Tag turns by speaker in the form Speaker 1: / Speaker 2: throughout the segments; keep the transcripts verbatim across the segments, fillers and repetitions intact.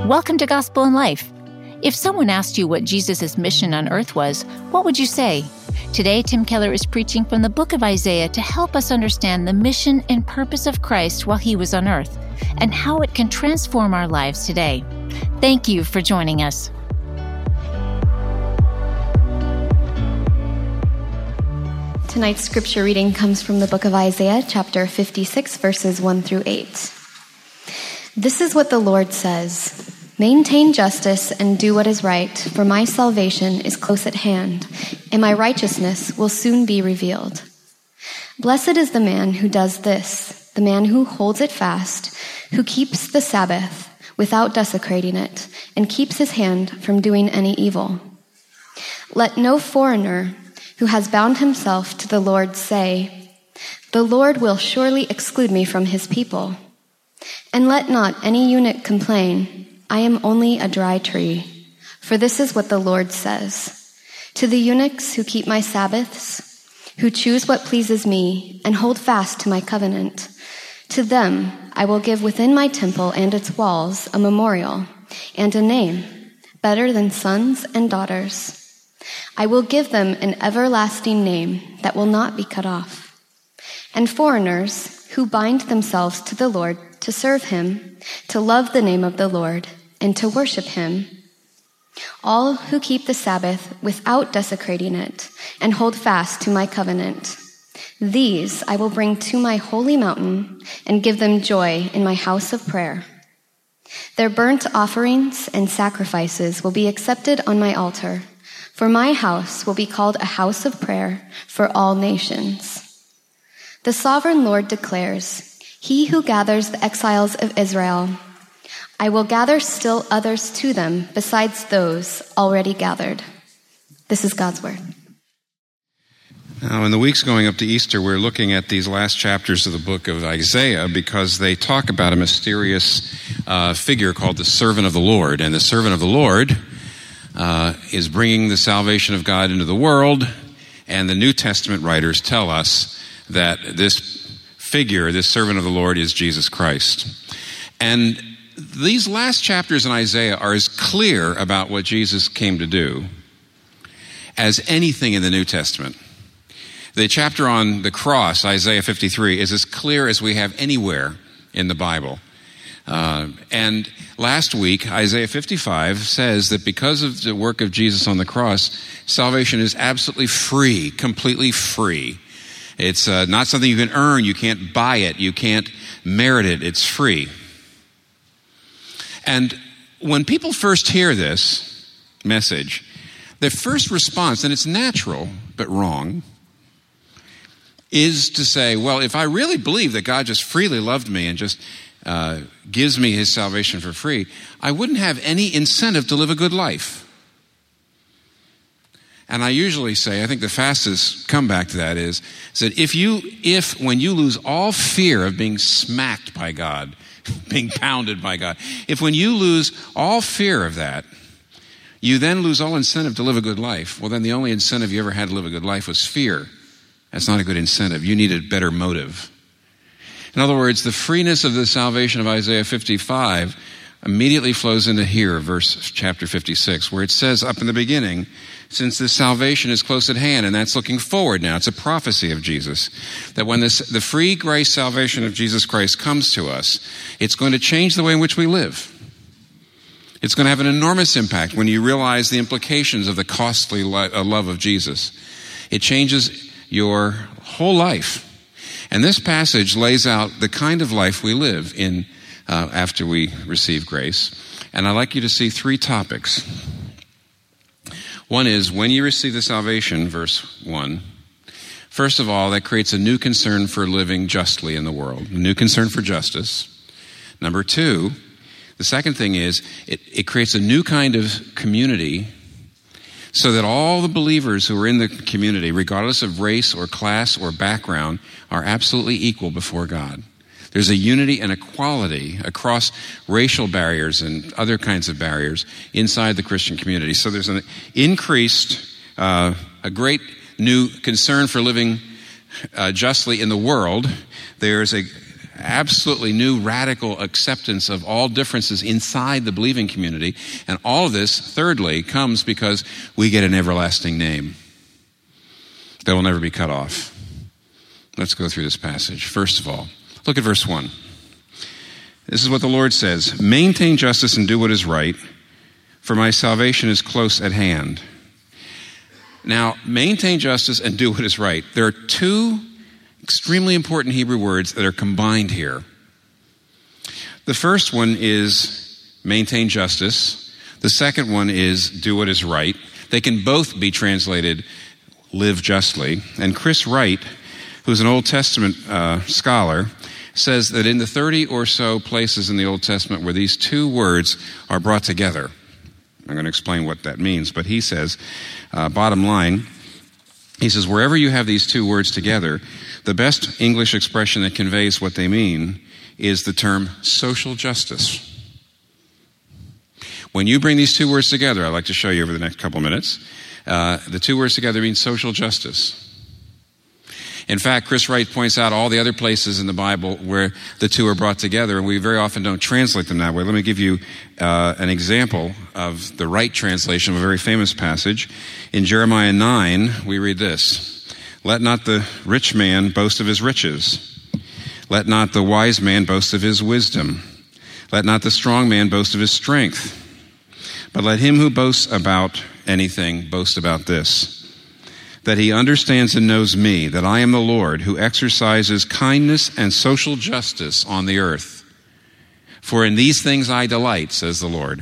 Speaker 1: Welcome to Gospel in Life. If someone asked you what Jesus' mission on earth was, what would you say? Today, Tim Keller is preaching from the book of Isaiah to help us understand the mission and purpose of Christ while he was on earth, and how it can transform our lives today. Thank you for joining us.
Speaker 2: Tonight's scripture reading comes from the book of Isaiah, chapter fifty-six, verses one through eight. This is what the Lord says: maintain justice and do what is right, for my salvation is close at hand, and my righteousness will soon be revealed. Blessed is the man who does this, the man who holds it fast, who keeps the Sabbath without desecrating it, and keeps his hand from doing any evil. Let no foreigner who has bound himself to the Lord say, the Lord will surely exclude me from his people. And let not any eunuch complain, I am only a dry tree. For this is what the Lord says: to the eunuchs who keep my Sabbaths, who choose what pleases me, and hold fast to my covenant, to them I will give within my temple and its walls a memorial and a name better than sons and daughters. I will give them an everlasting name that will not be cut off. And foreigners who bind themselves to the Lord to serve him, to love the name of the Lord, and to worship him, all who keep the Sabbath without desecrating it, and hold fast to my covenant, these I will bring to my holy mountain and give them joy in my house of prayer. Their burnt offerings and sacrifices will be accepted on my altar, for my house will be called a house of prayer for all nations. The sovereign Lord declares, he who gathers the exiles of Israel, I will gather still others to them besides those already gathered. This is God's word.
Speaker 3: Now, in the weeks going up to Easter, we're looking at these last chapters of the book of Isaiah because they talk about a mysterious uh, figure called the servant of the Lord. And the servant of the Lord uh, is bringing the salvation of God into the world. And the New Testament writers tell us that this figure, this servant of the Lord, is Jesus Christ. And these last chapters in Isaiah are as clear about what Jesus came to do as anything in the New Testament. The chapter on the cross, Isaiah fifty-three, is as clear as we have anywhere in the Bible. Uh, and last week, Isaiah fifty-five says that because of the work of Jesus on the cross, salvation is absolutely free, completely free. It's uh, not something you can earn. You can't buy it. You can't merit it. It's free. And when people first hear this message, their first response, and it's natural but wrong, is to say, well, if I really believe that God just freely loved me and just uh, gives me his salvation for free, I wouldn't have any incentive to live a good life. And I usually say, I think the fastest comeback to that is, is that if you, if when you lose all fear of being smacked by God, being pounded by God, if when you lose all fear of that, you then lose all incentive to live a good life, well, then the only incentive you ever had to live a good life was fear. That's not a good incentive. You need a better motive. In other words, the freeness of the salvation of Isaiah fifty-five immediately flows into here, verse chapter fifty-six, where it says up in the beginning, since this salvation is close at hand, and that's looking forward now. It's a prophecy of Jesus, that when this, the free grace salvation of Jesus Christ comes to us, it's going to change the way in which we live. It's going to have an enormous impact when you realize the implications of the costly lo- uh, love of Jesus. It changes your whole life. And this passage lays out the kind of life we live in uh, after we receive grace. And I'd like you to see three topics. One is, when you receive the salvation, verse one, first of all, that creates a new concern for living justly in the world, a new concern for justice. Number two, the second thing is, it, it creates a new kind of community so that all the believers who are in the community, regardless of race or class or background, are absolutely equal before God. There's a unity and equality across racial barriers and other kinds of barriers inside the Christian community. So there's an increased, uh, a great new concern for living uh, justly in the world. There's a absolutely new radical acceptance of all differences inside the believing community. And all of this, thirdly, comes because we get an everlasting name that will never be cut off. Let's go through this passage. First of all, look at verse one. This is what the Lord says: maintain justice and do what is right, for my salvation is close at hand. Now, maintain justice and do what is right. There are two extremely important Hebrew words that are combined here. The first one is maintain justice. The second one is do what is right. They can both be translated live justly. And Chris Wright, who's an Old Testament uh, scholar, says that in the thirty or so places in the Old Testament where these two words are brought together, I'm going to explain what that means, but he says, uh, bottom line, he says, wherever you have these two words together, the best English expression that conveys what they mean is the term social justice. When you bring these two words together, I'd like to show you over the next couple minutes, uh, the two words together mean social justice. In fact, Chris Wright points out all the other places in the Bible where the two are brought together, and we very often don't translate them that way. Let me give you uh, an example of the right translation of a very famous passage. In Jeremiah nine, we read this: let not the rich man boast of his riches. Let not the wise man boast of his wisdom. Let not the strong man boast of his strength. But let him who boasts about anything boast about this: that he understands and knows me, that I am the Lord, who exercises kindness and social justice on the earth. For in these things I delight, says the Lord.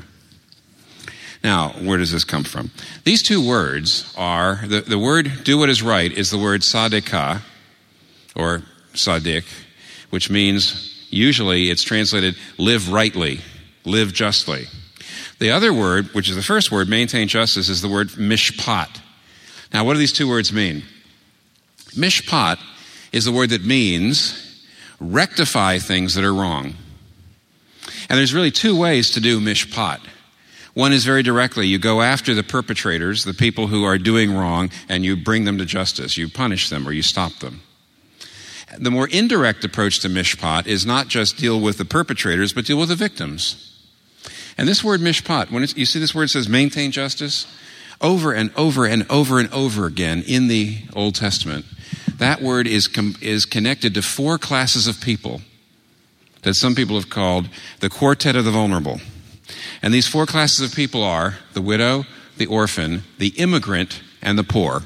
Speaker 3: Now, where does this come from? These two words are, the, the word do what is right is the word sadikah, or sadik, which means, usually it's translated live rightly, live justly. The other word, which is the first word, maintain justice, is the word mishpat. Now, what do these two words mean? Mishpat is the word that means rectify things that are wrong. And there's really two ways to do mishpat. One is very directly, you go after the perpetrators, the people who are doing wrong, and you bring them to justice. You punish them or you stop them. The more indirect approach to mishpat is not just deal with the perpetrators, but deal with the victims. And this word mishpat, when it's, you see this word says maintain justice, over and over and over and over again in the Old Testament, that word is com- is connected to four classes of people that some people have called the quartet of the vulnerable. And these four classes of people are the widow, the orphan, the immigrant, and the poor.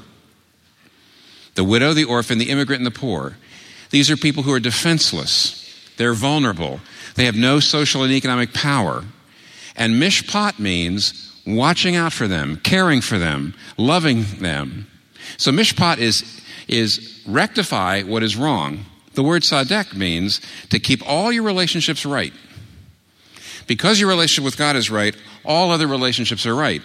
Speaker 3: The widow, the orphan, the immigrant, and the poor. These are people who are defenseless. They're vulnerable. They have no social and economic power. And mishpat means watching out for them, caring for them, loving them. So mishpat is, is rectify what is wrong. The word sadek means to keep all your relationships right. Because your relationship with God is right, all other relationships are right.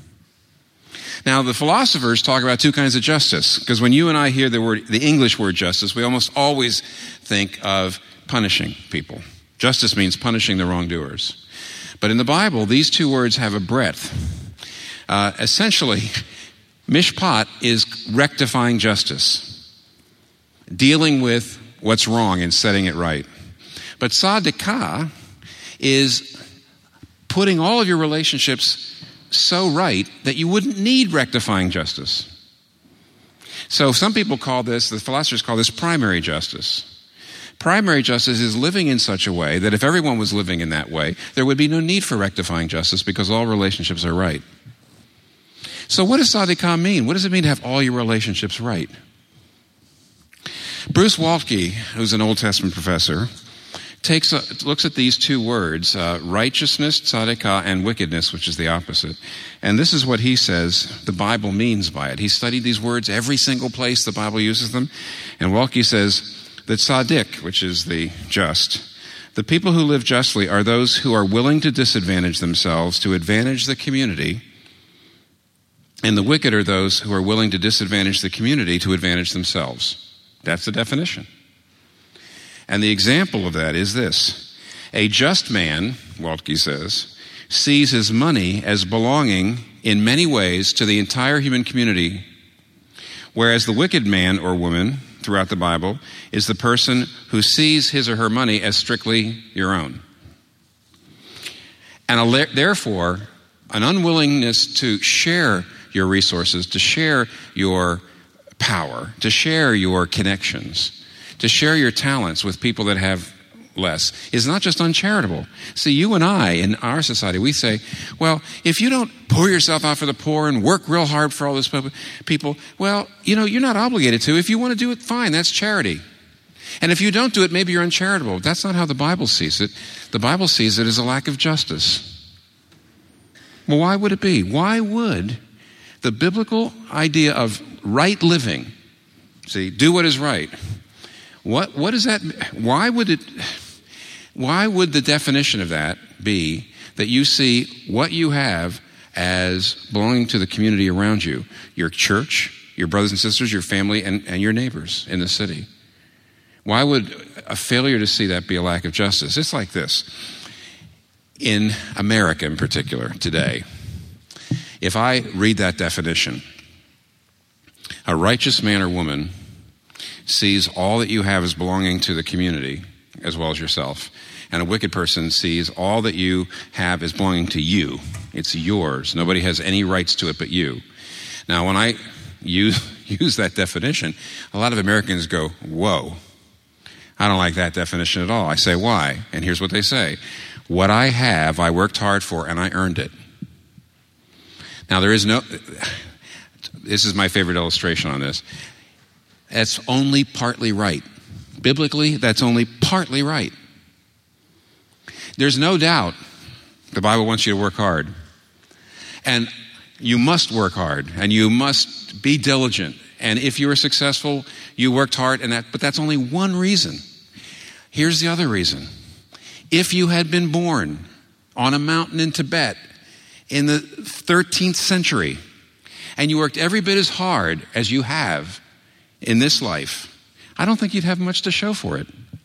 Speaker 3: Now, the philosophers talk about two kinds of justice, because when you and I hear the word, the English word justice, we almost always think of punishing people. Justice means punishing the wrongdoers. But in the Bible, these two words have a breadth. Uh, essentially, mishpat is rectifying justice, dealing with what's wrong and setting it right. But sadikah is putting all of your relationships so right that you wouldn't need rectifying justice. So some people call this, the philosophers call this primary justice. Primary justice is living in such a way that if everyone was living in that way, there would be no need for rectifying justice because all relationships are right. So what does sadikah mean? What does it mean to have all your relationships right? Bruce Waltke, who's an Old Testament professor, takes a, looks at these two words, uh, righteousness, sadikah, and wickedness, which is the opposite. And this is what he says the Bible means by it. He studied these words every single place the Bible uses them. And Waltke says that sadik, which is the just, the people who live justly are those who are willing to disadvantage themselves to advantage the community. And the wicked are those who are willing to disadvantage the community to advantage themselves. That's the definition. And the example of that is this. A just man, Waltke says, sees his money as belonging in many ways to the entire human community, whereas the wicked man or woman throughout the Bible is the person who sees his or her money as strictly your own. And a, therefore, an unwillingness to share your resources, to share your power, to share your connections, to share your talents with people that have less is not just uncharitable. See, you and I in our society, we say, well, if you don't pour yourself out for the poor and work real hard for all those people, well, you know, you're not obligated to. If you want to do it, fine, that's charity. And if you don't do it, maybe you're uncharitable. That's not how the Bible sees it. The Bible sees it as a lack of justice. Well, why would it be? Why would the biblical idea of right living, see, do what is right, what what is that? Why would it? Why would the definition of that be that you see what you have as belonging to the community around you, your church, your brothers and sisters, your family, and, and your neighbors in the city? Why would a failure to see that be a lack of justice? It's like this. In America in particular today, if I read that definition, a righteous man or woman sees all that you have as belonging to the community as well as yourself, and a wicked person sees all that you have as belonging to you. It's yours. Nobody has any rights to it but you. Now, when I use, use that definition, a lot of Americans go, whoa, I don't like that definition at all. I say, why? And here's what they say. What I have, I worked hard for, and I earned it. Now, there is no, this is my favorite illustration on this. That's only partly right. Biblically, that's only partly right. There's no doubt the Bible wants you to work hard. And you must work hard, and you must be diligent. And if you are successful, you worked hard, and that, but that's only one reason. Here's the other reason. If you had been born on a mountain in Tibet in the thirteenth century, and you worked every bit as hard as you have in this life, I don't think you'd have much to show for it.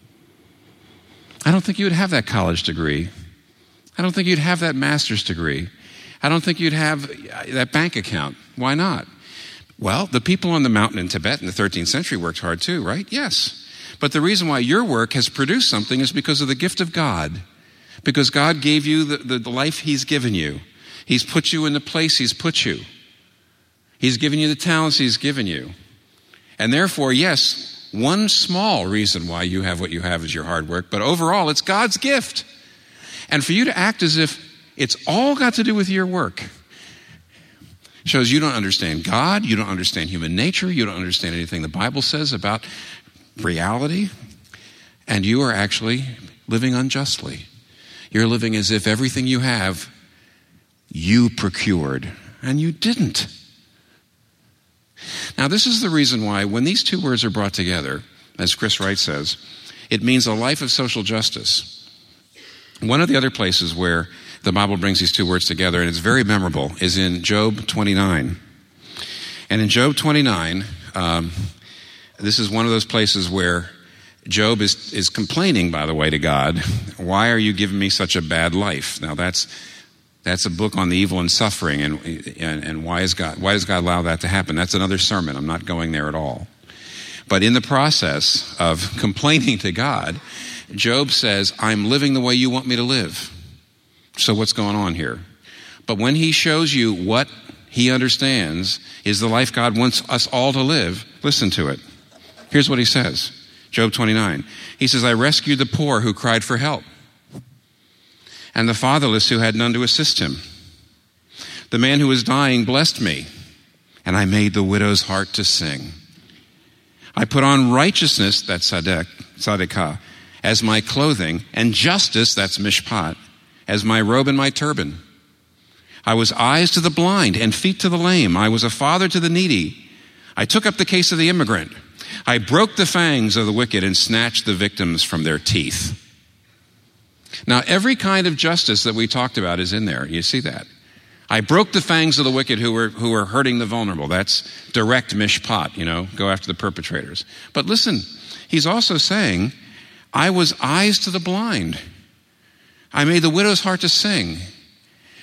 Speaker 3: I don't think you would have that college degree. I don't think you'd have that master's degree. I don't think you'd have that bank account. Why not? Well, the people on the mountain in Tibet in the thirteenth century worked hard too, right? Yes. But the reason why your work has produced something is because of the gift of God. Because God gave you the, the, the life He's given you. He's put you in the place He's put you. He's given you the talents He's given you. And therefore, yes, one small reason why you have what you have is your hard work, but overall, it's God's gift. And for you to act as if it's all got to do with your work shows you don't understand God, you don't understand human nature, you don't understand anything the Bible says about reality, and you are actually living unjustly. You're living as if everything you have, you procured, and you didn't. Now, this is the reason why when these two words are brought together, as Chris Wright says, it means a life of social justice. One of the other places where the Bible brings these two words together, and it's very memorable, is in Job twenty-nine. And in Job twenty-nine, um, this is one of those places where Job is, is complaining, by the way, to God, why are you giving me such a bad life? Now, that's That's a book on the evil and suffering, and, and and why is God why does God allow that to happen? That's another sermon. I'm not going there at all. But in the process of complaining to God, Job says, I'm living the way you want me to live. So what's going on here? But when he shows you what he understands is the life God wants us all to live, listen to it. Here's what he says. Job twenty-nine. He says, I rescued the poor who cried for help, and the fatherless who had none to assist him. The man who was dying blessed me, and I made the widow's heart to sing. I put on righteousness, that's sadek, sadekah, as my clothing, and justice, that's mishpat, as my robe and my turban. I was eyes to the blind and feet to the lame. I was a father to the needy. I took up the case of the immigrant. I broke the fangs of the wicked and snatched the victims from their teeth. Now, every kind of justice that we talked about is in there. You see that? I broke the fangs of the wicked who were who were hurting the vulnerable. That's direct mishpat, you know, go after the perpetrators. But listen, he's also saying, I was eyes to the blind. I made the widow's heart to sing.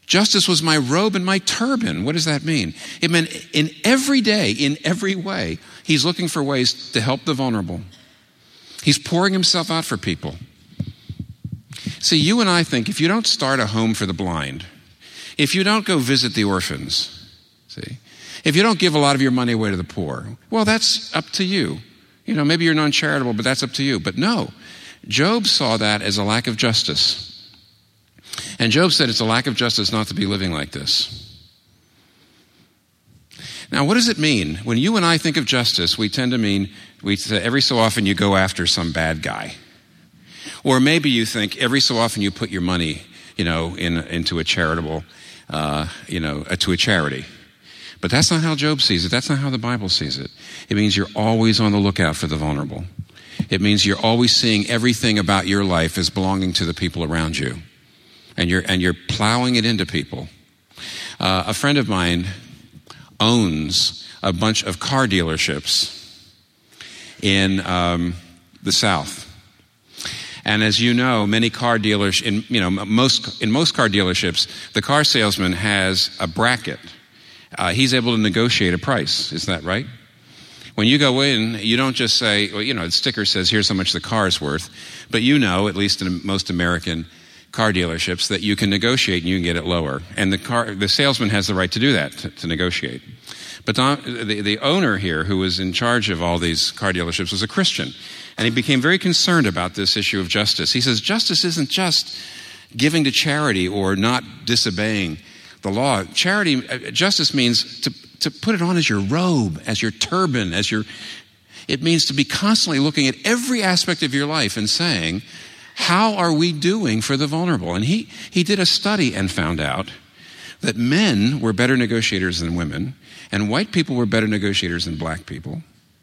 Speaker 3: Justice was my robe and my turban. What does that mean? It meant in every day, in every way, he's looking for ways to help the vulnerable. He's pouring himself out for people. See, you and I think if you don't start a home for the blind, if you don't go visit the orphans, see, if you don't give a lot of your money away to the poor, well, that's up to you. You know, maybe you're non-charitable, but that's up to you. But no, Job saw that as a lack of justice. And Job said it's a lack of justice not to be living like this. Now, what does it mean? When you and I think of justice, we tend to mean, we say every so often you go after some bad guy. Or maybe you think every so often you put your money, you know, in, into a charitable, uh, you know, uh, to a charity. But that's not how Job sees it. That's not how the Bible sees it. It means you're always on the lookout for the vulnerable. It means you're always seeing everything about your life as belonging to the people around you. And you're, and you're plowing it into people. Uh, a friend of mine owns a bunch of car dealerships in um, the South. And as you know, many car dealers, in, you know, most, in most car dealerships, the car salesman has a bracket. Uh, he's able to negotiate a price. Is that right? When you go in, you don't just say, well, you know, the sticker says, here's how much the car is worth. But you know, at least in most American car dealerships, that you can negotiate and you can get it lower. And the car, the salesman has the right to do that, to, to negotiate. But Don, the, the owner here, who was in charge of all these car dealerships, was a Christian. And he became very concerned about this issue of justice. He says, justice isn't just giving to charity or not disobeying the law. Charity, justice means to, to put it on as your robe, as your turban, as your, it means to be constantly looking at every aspect of your life and saying, how are we doing for the vulnerable? And he, he did a study and found out that men were better negotiators than women, and white people were better negotiators than black people,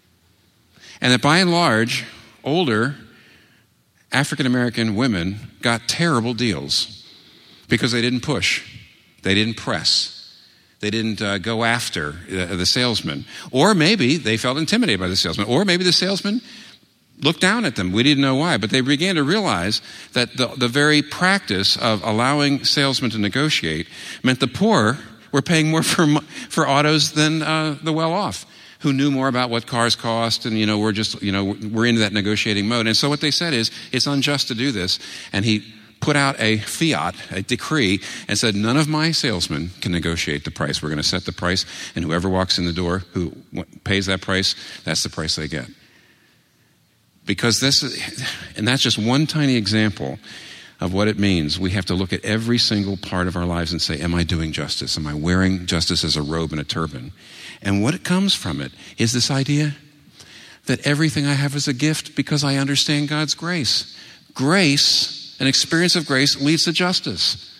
Speaker 3: and that by and large, older African-American women got terrible deals because they didn't push, they didn't press, they didn't uh, go after uh, the salesman. Or maybe they felt intimidated by the salesman, or maybe the salesman looked down at them. We didn't know why, but they began to realize that the, the very practice of allowing salesmen to negotiate meant the poor were paying more for for autos than uh, the well-off, who knew more about what cars cost, and you know we're just you know we're into that negotiating mode. And so what they said is it's unjust to do this. And he put out a fiat, a decree, and said none of my salesmen can negotiate the price. We're going to set the price, and whoever walks in the door who pays that price, that's the price they get. Because this is, and that's just one tiny example of what it means. We have to look at every single part of our lives and say, am I doing justice? Am I wearing justice as a robe and a turban? And what comes from it is this idea that everything I have is a gift because I understand God's grace. Grace, an experience of grace, leads to justice.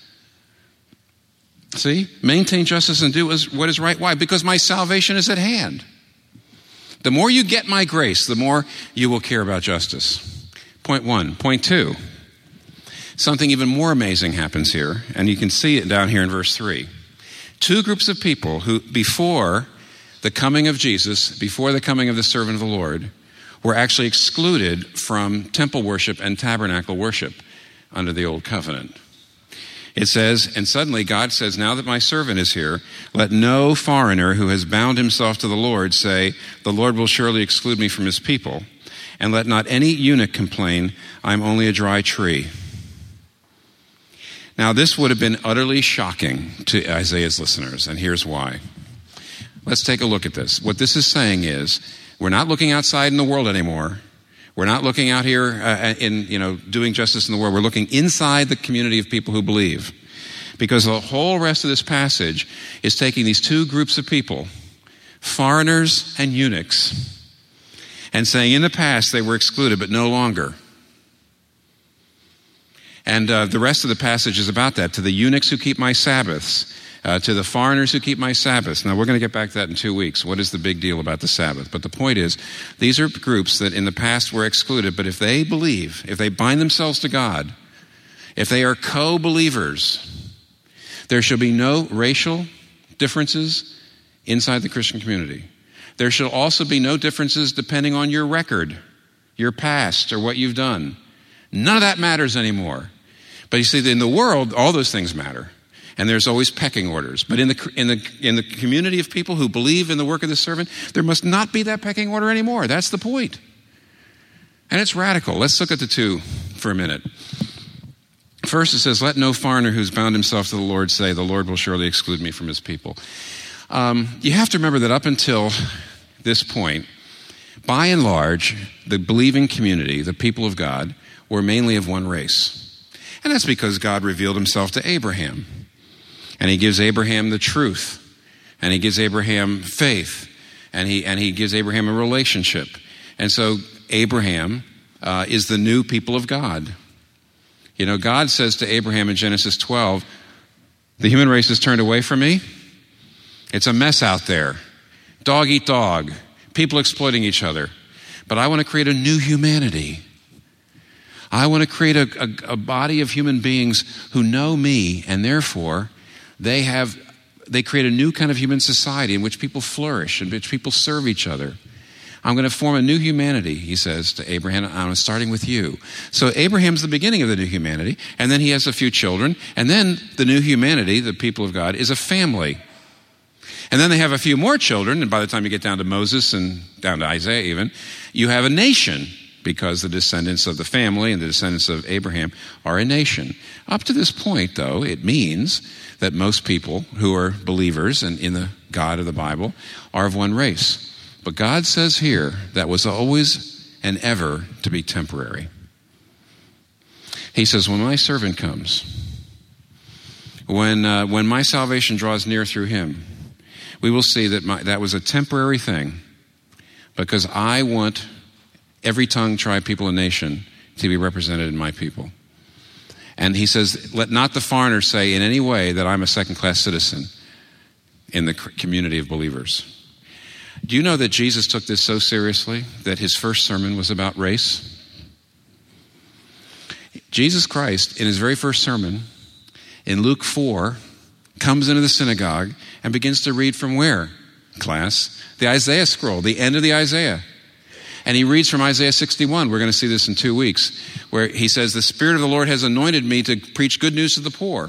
Speaker 3: See? Maintain justice and do what is right. Why? Because my salvation is at hand. The more you get my grace, the more you will care about justice. Point one. Point two. Something even more amazing happens here, and you can see it down here in verse three. Two groups of people who, before the coming of Jesus, before the coming of the servant of the Lord, were actually excluded from temple worship and tabernacle worship under the old covenant. It says, and suddenly God says, now that my servant is here, let no foreigner who has bound himself to the Lord say, the Lord will surely exclude me from his people. And let not any eunuch complain, I'm only a dry tree. Now this would have been utterly shocking to Isaiah's listeners, and here's why. Let's take a look at this. What this is saying is, we're not looking outside in the world anymore. We're not looking out here uh, in, you know, doing justice in the world. We're looking inside the community of people who believe. Because the whole rest of this passage is taking these two groups of people, foreigners and eunuchs, and saying in the past they were excluded, but no longer. And uh, the rest of the passage is about that. To the eunuchs who keep my Sabbaths, uh, to the foreigners who keep my Sabbaths. Now, we're going to get back to that in two weeks. What is the big deal about the Sabbath? But the point is, these are groups that in the past were excluded, but if they believe, if they bind themselves to God, if they are co-believers, there shall be no racial differences inside the Christian community. There shall also be no differences depending on your record, your past, or what you've done. None of that matters anymore. But you see, in the world, all those things matter. And there's always pecking orders. But in the, in the, in the community of people who believe in the work of the servant, there must not be that pecking order anymore. That's the point. And it's radical. Let's look at the two for a minute. First, it says, let no foreigner who's bound himself to the Lord say, the Lord will surely exclude me from his people. Um, you have to remember that up until this point, by and large, the believing community, the people of God, were mainly of one race. And that's because God revealed himself to Abraham. And he gives Abraham the truth. And he gives Abraham faith. And he, and he gives Abraham a relationship. And so Abraham uh, is the new people of God. You know, God says to Abraham in Genesis twelve, the human race has turned away from me. It's a mess out there. Dog eat dog. People exploiting each other. But I want to create a new humanity. I want to create a, a, a body of human beings who know me, and therefore they have they create a new kind of human society in which people flourish, in which people serve each other. I'm going to form a new humanity, he says to Abraham. I'm starting with you. So Abraham's the beginning of the new humanity, and then he has a few children, and then the new humanity, the people of God, is a family. And then they have a few more children, and by the time you get down to Moses and down to Isaiah even, you have a nation, because the descendants of the family and the descendants of Abraham are a nation. Up to this point, though, it means that most people who are believers and in the God of the Bible are of one race. But God says here that was always and ever to be temporary. He says, when my servant comes, when uh, when my salvation draws near through him, we will see that my, that was a temporary thing, because I want every tongue, tribe, people, and nation to be represented in my people. And he says, let not the foreigner say in any way that I'm a second-class citizen in the community of believers. Do you know that Jesus took this so seriously that his first sermon was about race? Jesus Christ, in his very first sermon, in Luke four, comes into the synagogue and begins to read from where, class? The Isaiah scroll, the end of the Isaiah. And he reads from Isaiah sixty-one. We're going to see this in two weeks, where he says, the Spirit of the Lord has anointed me to preach good news to the poor.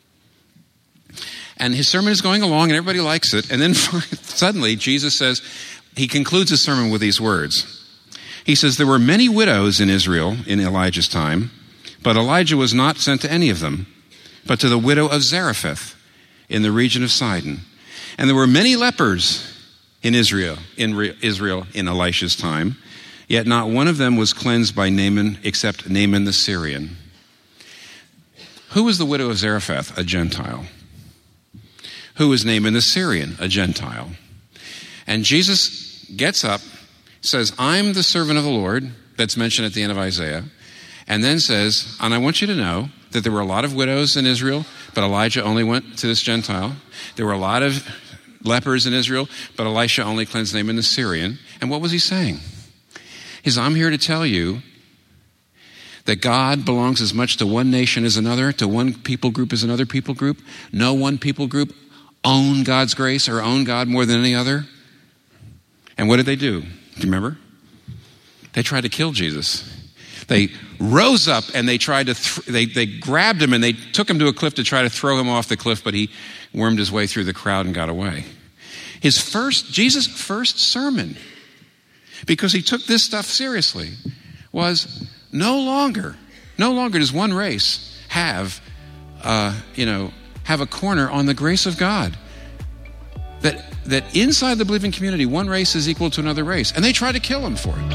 Speaker 3: And his sermon is going along, and everybody likes it. And then suddenly, Jesus says, he concludes his sermon with these words. He says, there were many widows in Israel in Elijah's time, but Elijah was not sent to any of them, but to the widow of Zarephath in the region of Sidon. And there were many lepers in Israel, in Re- Israel in Elisha's time, yet not one of them was cleansed by Naaman except Naaman the Syrian. Who was the widow of Zarephath? A Gentile. Who was Naaman the Syrian? A Gentile. And Jesus gets up, says, I'm the servant of the Lord, that's mentioned at the end of Isaiah, and then says, and I want you to know that there were a lot of widows in Israel, but Elijah only went to this Gentile. There were a lot of lepers in Israel, but Elisha only cleansed Naaman the Syrian. And what was he saying? He says, I'm here to tell you that God belongs as much to one nation as another, to one people group as another people group. No one people group own God's grace or own God more than any other. And what did they do? Do you remember? They tried to kill Jesus. They rose up and they tried to, th- they, they grabbed him and they took him to a cliff to try to throw him off the cliff, but he wormed his way through the crowd and got away. His first, Jesus' first sermon, because he took this stuff seriously, was no longer, no longer does one race have, uh, you know, have a corner on the grace of God. That, that inside the believing community, one race is equal to another race. And they try to kill him for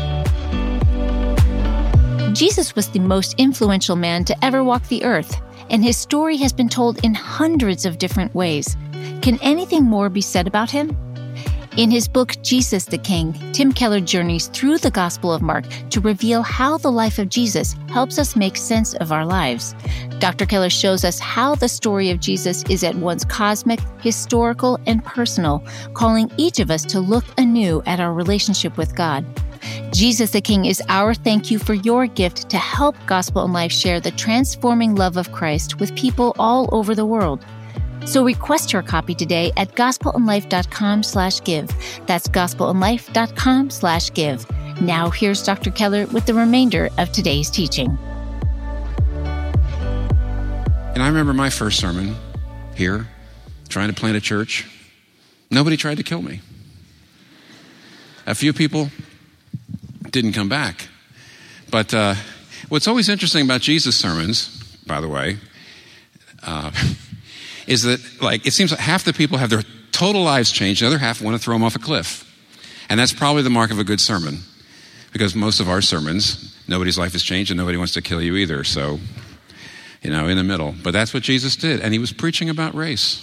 Speaker 3: it.
Speaker 1: Jesus was the most influential man to ever walk the earth, and his story has been told in hundreds of different ways. Can anything more be said about him? In his book, Jesus the King, Tim Keller journeys through the Gospel of Mark to reveal how the life of Jesus helps us make sense of our lives. Doctor Keller shows us how the story of Jesus is at once cosmic, historical, and personal, calling each of us to look anew at our relationship with God. Jesus the King is our thank you for your gift to help Gospel in Life share the transforming love of Christ with people all over the world. So request your copy today at gospelinlife.com slash give. That's gospelinlife.com slash give. Now here's Doctor Keller with the remainder of today's teaching.
Speaker 3: And I remember my first sermon here trying to plant a church. Nobody tried to kill me. A few people didn't come back. But uh, what's always interesting about Jesus' sermons, by the way, uh, is that like it seems like half the people have their total lives changed, the other half want to throw them off a cliff. And that's probably the mark of a good sermon, because most of our sermons, nobody's life has changed and nobody wants to kill you either. So, you know, in the middle. But that's what Jesus did. And he was preaching about race.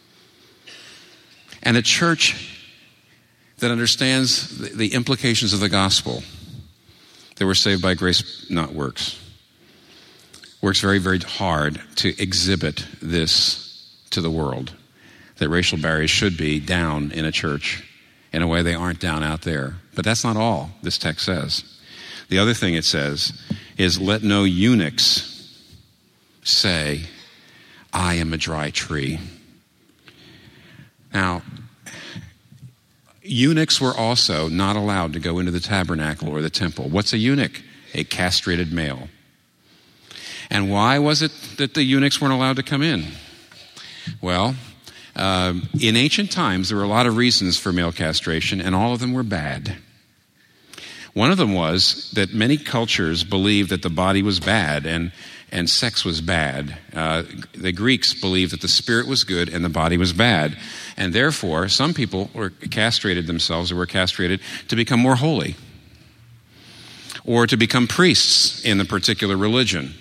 Speaker 3: And a church that understands the, the implications of the gospel, that we're saved by grace, not works, works very, very hard to exhibit this to the world, that racial barriers should be down in a church in a way they aren't down out there. But that's not all this text says. The other thing it says is, let no eunuchs say, I am a dry tree. Now, eunuchs were also not allowed to go into the tabernacle or the temple. What's a eunuch? A castrated male. And why was it that the eunuchs weren't allowed to come in? Well, uh, in ancient times, there were a lot of reasons for male castration, and all of them were bad. One of them was that many cultures believed that the body was bad and, and sex was bad. Uh, the Greeks believed that the spirit was good and the body was bad. And therefore, some people were castrated themselves or were castrated to become more holy or to become priests in the particular religion.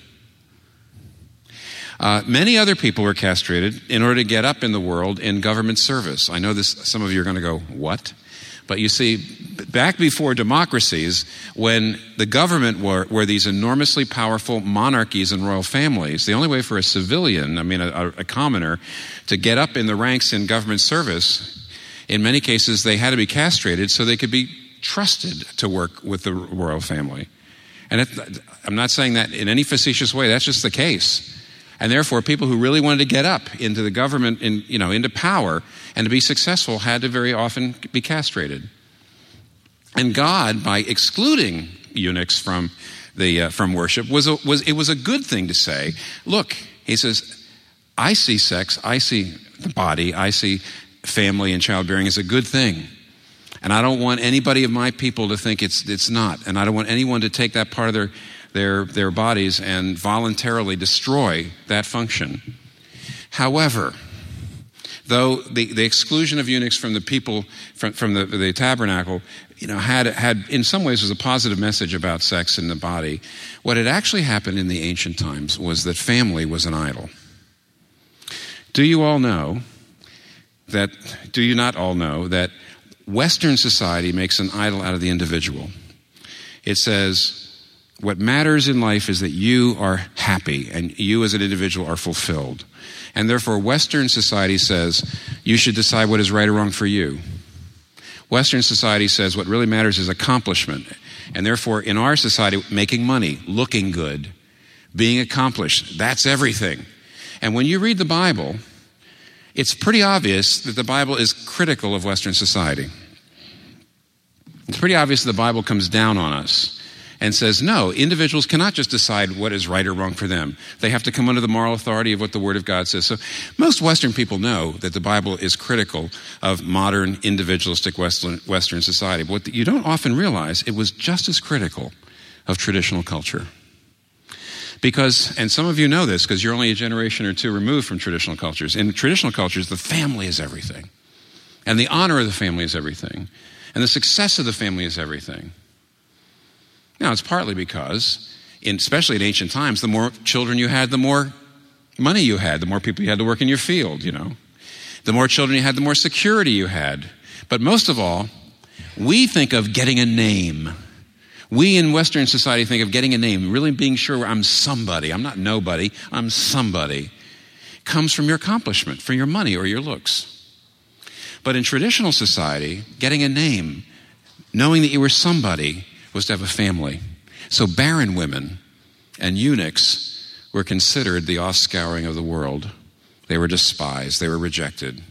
Speaker 3: Uh, many other people were castrated in order to get up in the world in government service. I know this. Some of you are going to go, what? But you see, back before democracies, when the government were, were these enormously powerful monarchies and royal families, the only way for a civilian, I mean a, a commoner, to get up in the ranks in government service, in many cases they had to be castrated so they could be trusted to work with the royal family. And it, I'm not saying that in any facetious way, that's just the case. And therefore, people who really wanted to get up into the government, in, you know, into power, and to be successful had to very often be castrated. And God, by excluding eunuchs from the uh, from worship, was a, was it was a good thing to say. Look, he says, I see sex, I see the body, I see family and childbearing as a good thing, and I don't want anybody of my people to think it's it's not, and I don't want anyone to take that part of their. Their, their bodies and voluntarily destroy that function. However, though the, the exclusion of eunuchs from the people, from, from the, the tabernacle, you know, had, had in some ways was a positive message about sex in the body, what had actually happened in the ancient times was that family was an idol. Do you all know that, do you not all know that Western society makes an idol out of the individual? It says, what matters in life is that you are happy and you as an individual are fulfilled. And therefore, Western society says you should decide what is right or wrong for you. Western society says what really matters is accomplishment. And therefore, in our society, making money, looking good, being accomplished, that's everything. And when you read the Bible, it's pretty obvious that the Bible is critical of Western society. It's pretty obvious that the Bible comes down on us and says, no, individuals cannot just decide what is right or wrong for them. They have to come under the moral authority of what the Word of God says. So most Western people know that the Bible is critical of modern individualistic Western, Western society. But what you don't often realize, it was just as critical of traditional culture. Because, and some of you know this because you're only a generation or two removed from traditional cultures. In traditional cultures, the family is everything. And the honor of the family is everything. And the success of the family is everything. Now, it's partly because, in, especially in ancient times, the more children you had, the more money you had, the more people you had to work in your field, you know. The more children you had, the more security you had. But most of all, we think of getting a name. We in Western society think of getting a name, really being sure I'm somebody. I'm not nobody, I'm somebody. It comes from your accomplishment, from your money or your looks. But in traditional society, getting a name, knowing that you were somebody, was to have a family. So barren women and eunuchs were considered the offscouring of the world. They were despised. They were rejected.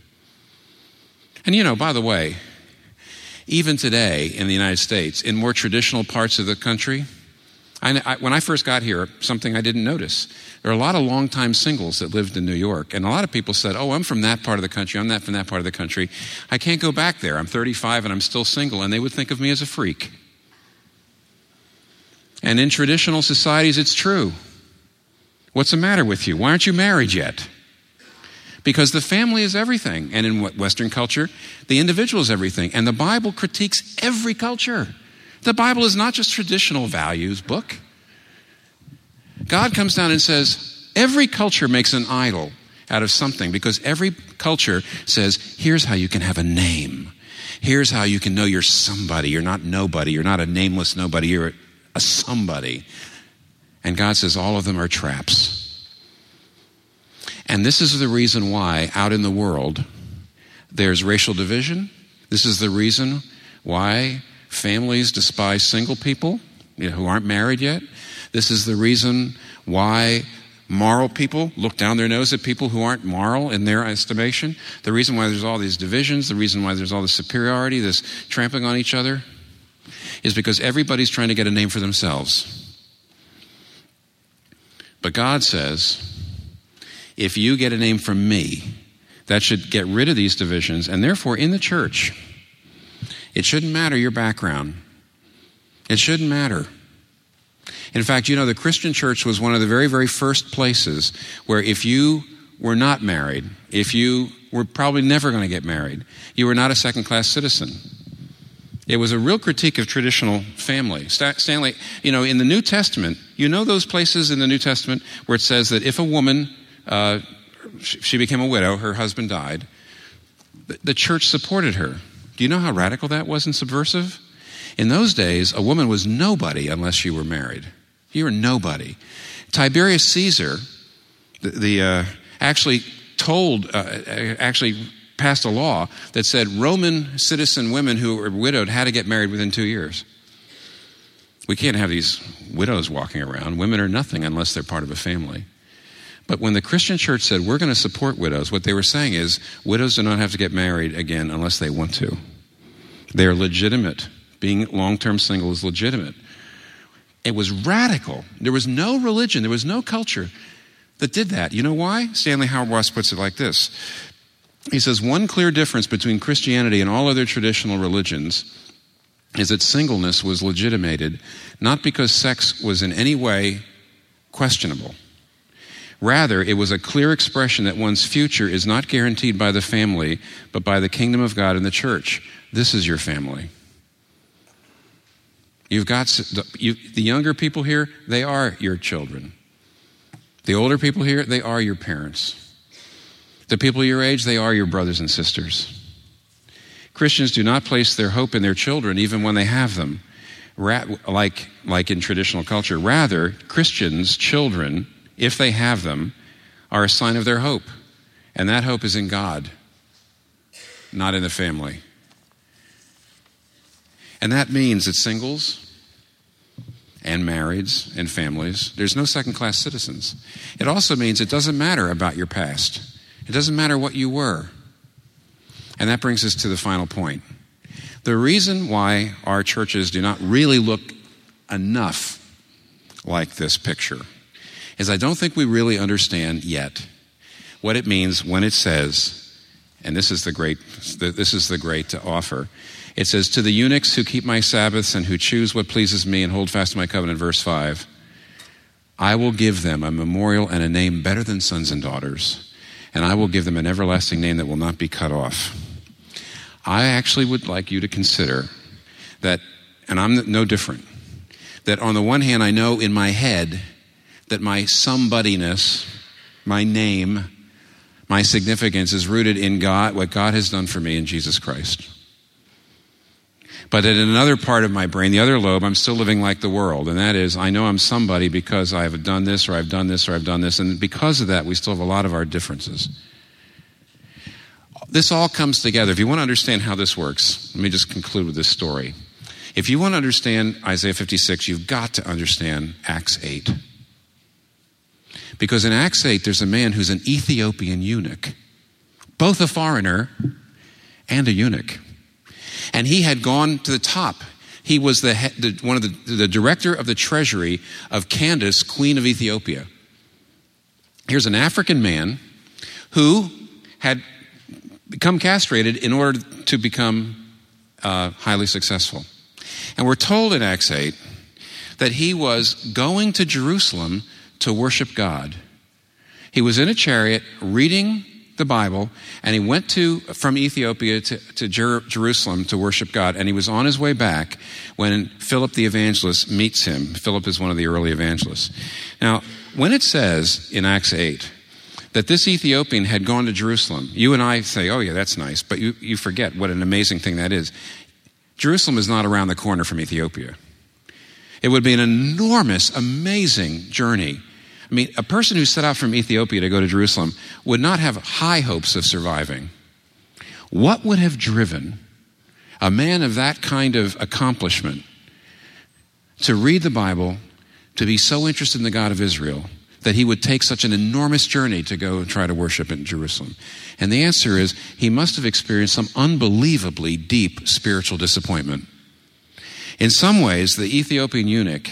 Speaker 3: And you know, by the way, even today in the United States, in more traditional parts of the country, I, I, when I first got here, something I didn't notice. There are a lot of longtime singles that lived in New York. And a lot of people said, oh, I'm from that part of the country. I'm that from that part of the country. I can't go back there. I'm thirty-five and I'm still single. And they would think of me as a freak. And in traditional societies, it's true. What's the matter with you? Why aren't you married yet? Because the family is everything. And in Western culture, the individual is everything. And the Bible critiques every culture. The Bible is not just traditional values book. God comes down and says, every culture makes an idol out of something, because every culture says, here's how you can have a name. Here's how you can know you're somebody. You're not nobody. You're not a nameless nobody. You're a somebody. And God says all of them are traps. And this is the reason why out in the world there's racial division. This is the reason why families despise single people, you know, who aren't married yet. This is the reason why moral people look down their nose at people who aren't moral in their estimation. The reason why there's all these divisions, the reason why there's all this superiority, this trampling on each other, is because everybody's trying to get a name for themselves. But God says, if you get a name from me, that should get rid of these divisions, and therefore in the church, it shouldn't matter your background. It shouldn't matter. In fact, you know, the Christian church was one of the very, very first places where if you were not married, if you were probably never going to get married, you were not a second-class citizen. It was a real critique of traditional family. Stanley, you know, in the New Testament, you know those places in the New Testament where it says that if a woman, uh, she became a widow, her husband died, the church supported her. Do you know how radical that was and subversive? In those days, a woman was nobody unless you were married. You were nobody. Tiberius Caesar, the, the uh, actually told, uh, actually passed a law that said Roman citizen women who were widowed had to get married within two years. We can't have these widows walking around. Women are nothing unless they're part of a family. But when the Christian church said, we're going to support widows, what they were saying is, widows do not have to get married again unless they want to. They are legitimate. Being long-term single is legitimate. It was radical. There was no religion, there was no culture that did that. You know why? Stanley Hauerwas puts it like this. He says, one clear difference between Christianity and all other traditional religions is that singleness was legitimated, not because sex was in any way questionable. Rather, it was a clear expression that one's future is not guaranteed by the family, but by the kingdom of God and the church. This is your family. You've got the, you, the younger people here, they are your children. The older people here, they are your parents. The people your age, they are your brothers and sisters. Christians do not place their hope in their children even when they have them, Ra- like, like in traditional culture. Rather, Christians' children, if they have them, are a sign of their hope. And that hope is in God, not in the family. And that means that singles and marrieds and families, there's no second-class citizens. It also means it doesn't matter about your past. It doesn't matter what you were. And that brings us to the final point. The reason why our churches do not really look enough like this picture is I don't think we really understand yet what it means when it says, and this is the great, this is the great offer. It says, to the eunuchs who keep my Sabbaths and who choose what pleases me and hold fast to my covenant, verse five, I will give them a memorial and a name better than sons and daughters, and I will give them an everlasting name that will not be cut off. I actually would like you to consider that, and I'm no different, that on the one hand, I know in my head that my somebodyness, my name, my significance is rooted in God, what God has done for me in Jesus Christ. But in another part of my brain, the other lobe, I'm still living like the world. And that is, I know I'm somebody because I've done this or I've done this or I've done this. And because of that, we still have a lot of our differences. This all comes together. If you want to understand how this works, let me just conclude with this story. If you want to understand Isaiah fifty-six, you've got to understand Acts eight. Because in Acts eight, there's a man who's an Ethiopian eunuch, both a foreigner and a eunuch. And he had gone to the top. He was the, the one of the, the director of the treasury of Candace, Queen of Ethiopia. Here's an African man who had become castrated in order to become uh, highly successful. And we're told in Acts eight that he was going to Jerusalem to worship God. He was in a chariot reading the Bible, and he went to from Ethiopia to, to Jer- Jerusalem to worship God, and he was on his way back when Philip the evangelist meets him. Philip is one of the early evangelists. Now, when it says in Acts eight that this Ethiopian had gone to Jerusalem, you and I say, oh yeah, that's nice, but you, you forget what an amazing thing that is. Jerusalem is not around the corner from Ethiopia. It would be an enormous, amazing journey. I mean, a person who set out from Ethiopia to go to Jerusalem would not have high hopes of surviving. What would have driven a man of that kind of accomplishment to read the Bible, to be so interested in the God of Israel, that he would take such an enormous journey to go and try to worship in Jerusalem? And the answer is, he must have experienced some unbelievably deep spiritual disappointment. In some ways, the Ethiopian eunuch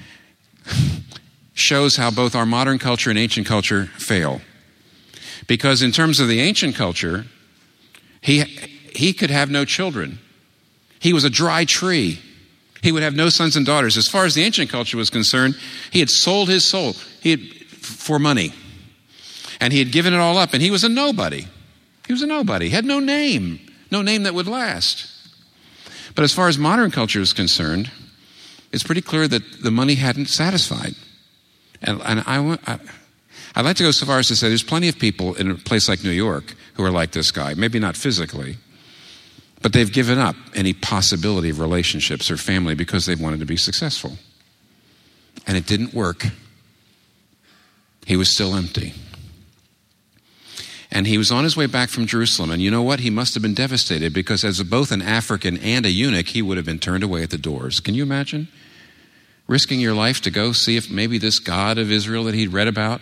Speaker 3: shows how both our modern culture and ancient culture fail. Because in terms of the ancient culture, he, he could have no children. He was a dry tree. He would have no sons and daughters. As far as the ancient culture was concerned, he had sold his soul he had, for money. And he had given it all up, and he was a nobody. He was a nobody. He had no name, no name that would last. But as far as modern culture is concerned, it's pretty clear that the money hadn't satisfied. And, and I, I, I'd like to go so far as to say there's plenty of people in a place like New York who are like this guy, maybe not physically, but they've given up any possibility of relationships or family because they wanted to be successful. And it didn't work. He was still empty. And he was on his way back from Jerusalem. And you know what? He must have been devastated because as both an African and a eunuch, he would have been turned away at the doors. Can you imagine? Risking your life to go see if maybe this God of Israel that he'd read about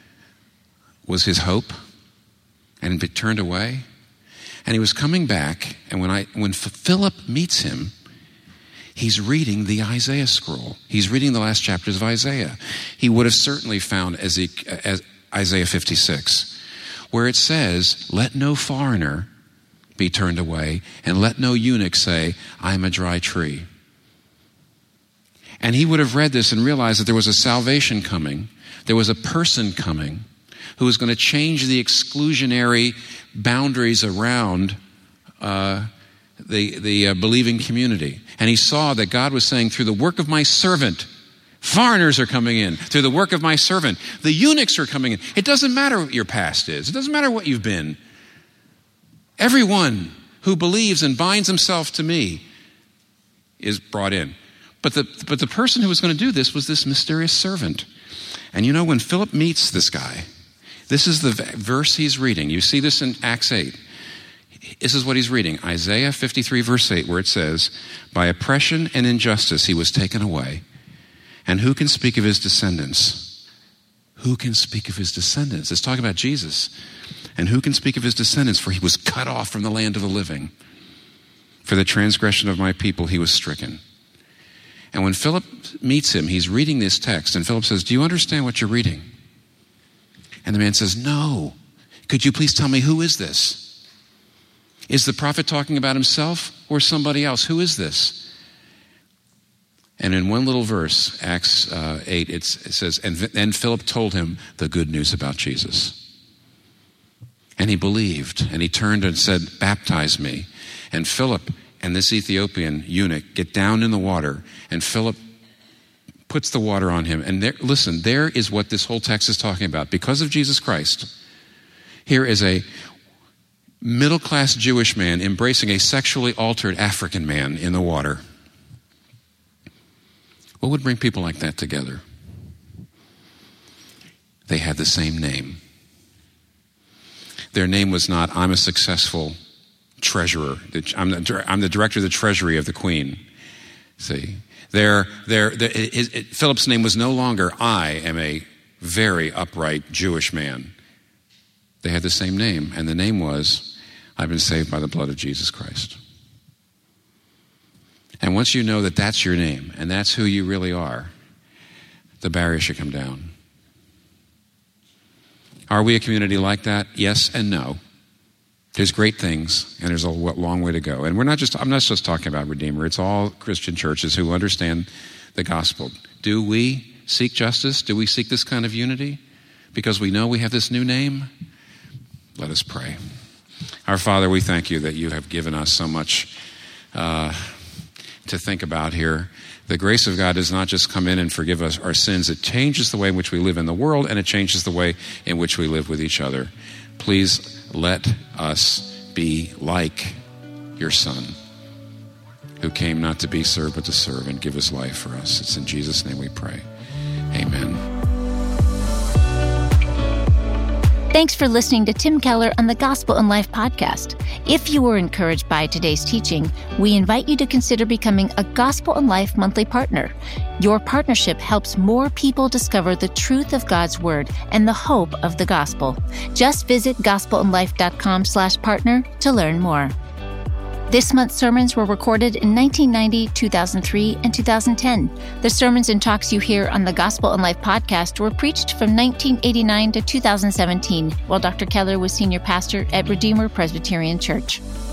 Speaker 3: was his hope, and be turned away. And he was coming back, and when I when Philip meets him, he's reading the Isaiah scroll. He's reading the last chapters of Isaiah. He would have certainly found Isaiah fifty-six, where it says, "Let no foreigner be turned away, and let no eunuch say, I am a dry tree." And he would have read this and realized that there was a salvation coming. There was a person coming who was going to change the exclusionary boundaries around uh, the, the uh, believing community. And he saw that God was saying, through the work of my servant, foreigners are coming in. Through the work of my servant, the eunuchs are coming in. It doesn't matter what your past is. It doesn't matter what you've been. Everyone who believes and binds himself to me is brought in. But the, but the person who was going to do this was this mysterious servant. And you know, when Philip meets this guy, this is the verse he's reading. You see this in Acts eight. This is what he's reading. Isaiah fifty-three, verse eight, where it says, "By oppression and injustice he was taken away. And who can speak of his descendants?" Who can speak of his descendants? It's talking about Jesus. "And who can speak of his descendants? For he was cut off from the land of the living. For the transgression of my people he was stricken." And when Philip meets him, he's reading this text, and Philip says, "Do you understand what you're reading?" And the man says, "No. Could you please tell me, who is this? Is the prophet talking about himself or somebody else? Who is this?" And in one little verse, Acts uh, eight, it's, it says, and then Philip told him the good news about Jesus. And he believed, and he turned and said, "Baptize me." And Philip and this Ethiopian eunuch get down in the water, and Philip puts the water on him. And there, listen, there is what this whole text is talking about. Because of Jesus Christ, here is a middle-class Jewish man embracing a sexually altered African man in the water. What would bring people like that together? They had the same name. Their name was not, "I'm a successful treasurer. I'm the, I'm the director of the treasury of the queen." See, their, their, their, his, it, Philip's name was no longer, "I am a very upright Jewish man." They had the same name, and the name was, "I've been saved by the blood of Jesus Christ." And once you know that that's your name and that's who you really are, the barrier should come down. Are we a community like that? Yes and no. There's great things, and there's a long way to go. And we're not just, I'm not just talking about Redeemer. It's all Christian churches who understand the gospel. Do we seek justice? Do we seek this kind of unity? Because we know we have this new name? Let us pray. Our Father, we thank you that you have given us so much uh, to think about here. The grace of God does not just come in and forgive us our sins. It changes the way in which we live in the world, and it changes the way in which we live with each other. Please let us be like your Son, who came not to be served, but to serve and give his life for us. It's in Jesus' name we pray. Amen.
Speaker 1: Thanks for listening to Tim Keller on the Gospel in Life podcast. If you were encouraged by today's teaching, we invite you to consider becoming a Gospel in Life monthly partner. Your partnership helps more people discover the truth of God's Word and the hope of the gospel. Just visit gospelinlife.com slash partner to learn more. This month's sermons were recorded in nineteen ninety, two thousand three, and two thousand ten. The sermons and talks you hear on the Gospel in Life podcast were preached from nineteen eighty-nine to two thousand seventeen, while Doctor Keller was senior pastor at Redeemer Presbyterian Church.